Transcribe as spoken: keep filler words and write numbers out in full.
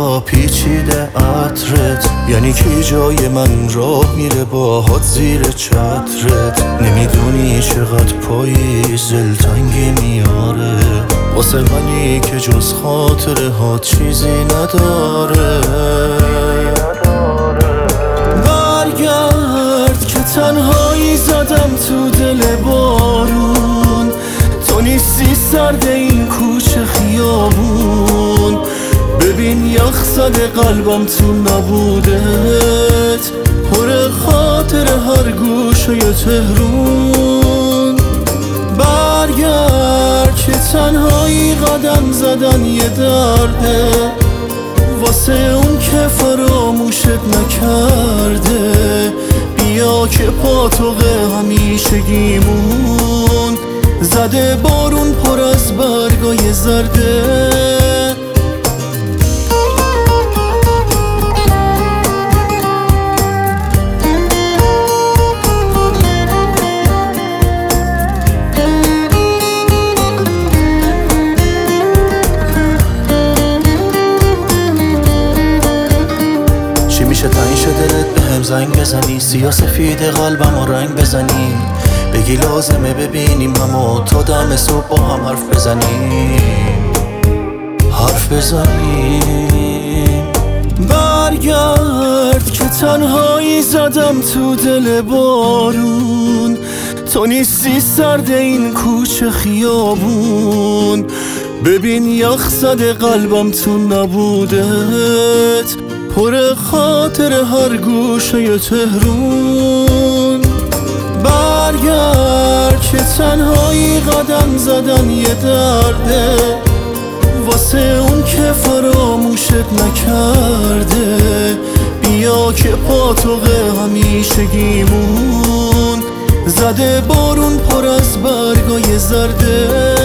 تا پیچیده عطرت، یعنی کی جای من راه میره باهات زیر چترت. نمیدونی چقدر پاییز دلتنگی میاره واسه منی که جز خاطره ها چیزی نداره. برگرد که تنهایی زدم تو دل بارون، تو نیستی سرد این کوچه خیابون. ببین یخ زده قلبم تو نبودت، پر خاطر هر گوشه تهرون. برگرد که تنهایی قدم زدن یه درده واسه اون که فراموشت نکرده. بیا که پاتوقه همیشگیمون، زده بارون پر از برگای زرده. چی میشه تنگ شده دلت به هم زنگ بزنی، سیاه سفید قلبم و رنگ بزنی، بگی لازمه ببینیم همو تا دم صبح با هم حرف بزنیم حرف بزنیم. برگرد که تنهایی زدم تو دل بارون، تو نیستی سرد این کوچه خیابون. ببین یخ زده قلبم تو نبودت، پر خاطر هر گوشه تهرون. برگرد که تنهایی قدم زدن یه درده واسه اون که فراموشت نکرده. بیا که پاتوقه همیشگیمون، زده بارون پر از برگای زرده.